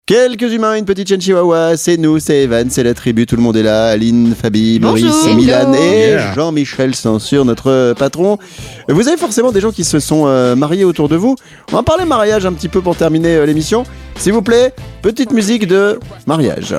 Quelques humains, une petite chienne chihuahua, c'est nous, c'est Evan, c'est la tribu, tout le monde est là, Aline, Fabi, Maurice, Milan et Jean-Michel Censure, notre patron. Vous avez forcément des gens qui se sont mariés autour de vous. On va parler mariage un petit peu pour terminer l'émission. S'il vous plaît, petite musique de mariage.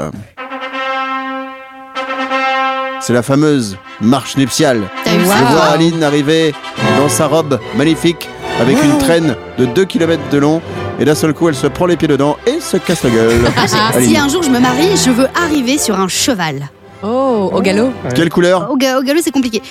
C'est la fameuse marche nuptiale. Je vois Aline arriver dans sa robe magnifique avec une traîne de 2 km de long. Et d'un seul coup, elle se prend les pieds dedans et se casse la gueule. Si un jour je me marie, je veux arriver sur un cheval. Oh, au galop. Quelle couleur? Au galop, c'est compliqué.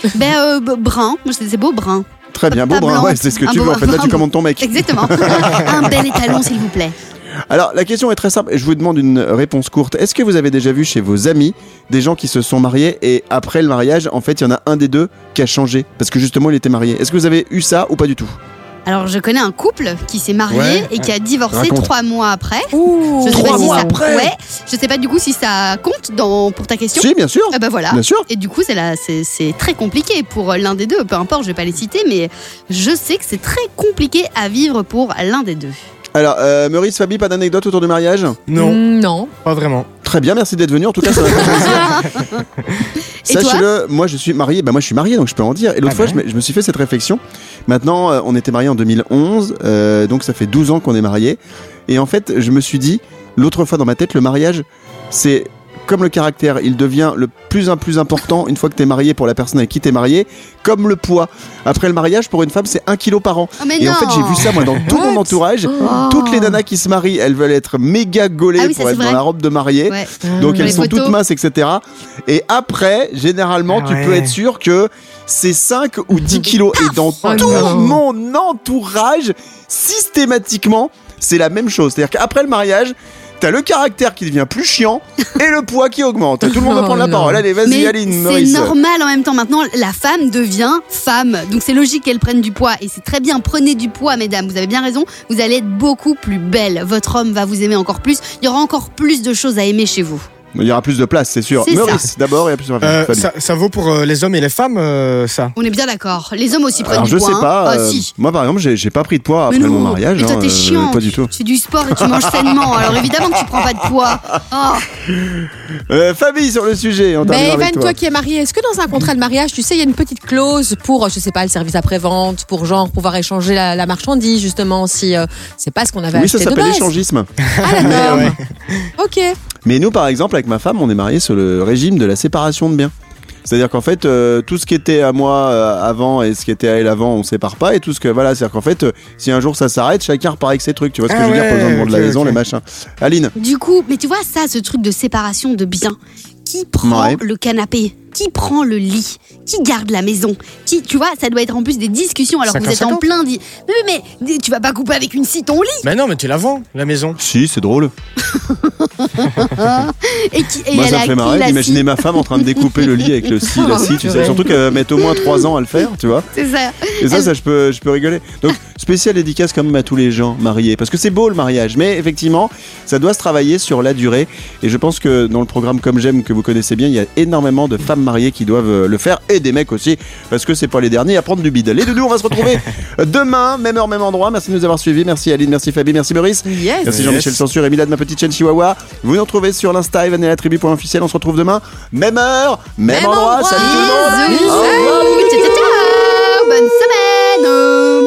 Brun. C'est beau, brun. Très bien, beau brun. Ouais, c'est ce que tu veux. En fait, là, tu commandes ton mec. Exactement. Un bel étalon, s'il vous plaît. Alors, la question est très simple et je vous demande une réponse courte. Est-ce que vous avez déjà vu chez vos amis des gens qui se sont mariés et après le mariage, en fait, il y en a un des deux qui a changé parce que justement, il était marié? Est-ce que vous avez eu ça ou pas du tout? Alors, je connais un couple qui s'est marié et qui a divorcé 3 mois après. Ouh, je sais 3 pas si mois ça... après. Ouais. Je sais pas du coup si ça compte pour ta question. Si, bien sûr. Ah bah voilà. Bien sûr. Et du coup, c'est très compliqué pour l'un des deux. Peu importe, je vais pas les citer, mais je sais que c'est très compliqué à vivre pour l'un des deux. Alors, Maurice, Fabi, pas d'anecdote autour du mariage? Non, pas vraiment. Très bien, merci d'être venu. En tout cas, ça m'a fait plaisir. Sachez-le, moi je suis marié, moi je suis marié donc je peux en dire. Et l'autre fois, je me suis fait cette réflexion. Maintenant, on était mariés en 2011, donc ça fait 12 ans qu'on est mariés. Et en fait, je me suis dit, l'autre fois dans ma tête, le mariage, c'est comme le caractère, il devient le plus important une fois que t'es marié pour la personne avec qui t'es marié, comme le poids. Après le mariage, pour une femme, c'est 1 kilo par an. Oh, mais et non. en fait, j'ai vu ça moi dans tout mon entourage. Toutes les nanas qui se marient, elles veulent être méga gaulées pour être dans la robe de mariée. Ouais. Donc elles sont toutes minces, etc. Et après, généralement, tu peux être sûr que c'est 5 ou 10 kilos. Et dans tout mon entourage, systématiquement, c'est la même chose. C'est-à-dire qu'après le mariage, t'as le caractère qui devient plus chiant et le poids qui augmente. Tout le monde va prendre la parole. Allez, vas-y, Aline, Maurice. C'est normal en même temps. Maintenant, la femme devient femme. Donc c'est logique qu'elle prenne du poids. Et c'est très bien. Prenez du poids, mesdames. Vous avez bien raison. Vous allez être beaucoup plus belle. Votre homme va vous aimer encore plus. Il y aura encore plus de choses à aimer chez vous. Il y aura plus de place, c'est sûr. Maurice, d'abord, et plus ça vaut pour les hommes et les femmes, ça. On est bien d'accord. Les hommes aussi prennent du poids. Je sais pas. Si. Moi, par exemple, j'ai pas pris de poids après mon mariage. Mais toi, t'es chiant. Pas du tout. Tu fais du sport et tu manges sainement. Alors évidemment que tu prends pas de poids. Fabi, sur le sujet. Evan, toi qui es marié, est-ce que dans un contrat de mariage, tu sais, il y a une petite clause pour, je sais pas, le service après-vente, pour genre pouvoir échanger la marchandise, justement, si c'est pas ce qu'on avait acheté de base. Oui, ça s'appelle l'échangisme. Ah d'accord. Ok. Mais nous, par exemple, avec ma femme, on est mariés sur le régime de la séparation de biens. C'est-à-dire qu'en fait, tout ce qui était à moi avant et ce qui était à elle avant, on sépare pas. Et tout ce que c'est-à-dire qu'en fait, si un jour ça s'arrête, chacun repart avec ses trucs. Tu vois ce que je veux dire? Pas besoin de vendre la maison, les machins. Aline. Du coup, mais tu vois ça, ce truc de séparation de biens. Qui prend le canapé? Qui prend le lit? Qui garde la maison? Tu vois, ça doit être en plus des discussions alors que vous êtes en plein dit. Mais tu vas pas couper avec une scie ton lit? Mais non, mais tu la vends, la maison. Si, c'est drôle. Moi, ça me fait marrer d'imaginer ma femme en train de découper le lit avec la scie, tu sais. Surtout qu'elle va mettre au moins 3 ans à le faire, tu vois. C'est ça. Et ça, je peux rigoler. Donc, spéciale dédicace quand même à tous les gens mariés. Parce que c'est beau le mariage. Mais effectivement, ça doit se travailler sur la durée. Et je pense que dans le programme Comme J'aime, que vous connaissez bien, il y a énormément de femmes mariées qui doivent le faire. Et des mecs aussi. Parce que c'est pas les derniers à prendre du bide. Les deux, on va se retrouver demain, même heure, même endroit. Merci de nous avoir suivis. Merci Aline, merci Fabi, merci Maurice. Yes. Merci Jean-Michel Censure et Milad, ma petite chaîne Chihuahua. Vous nous retrouvez sur l'Insta, Evan et la tribu.officiel. On se retrouve demain, même heure, même endroit. Salut tout le monde. Salut. Bonne semaine.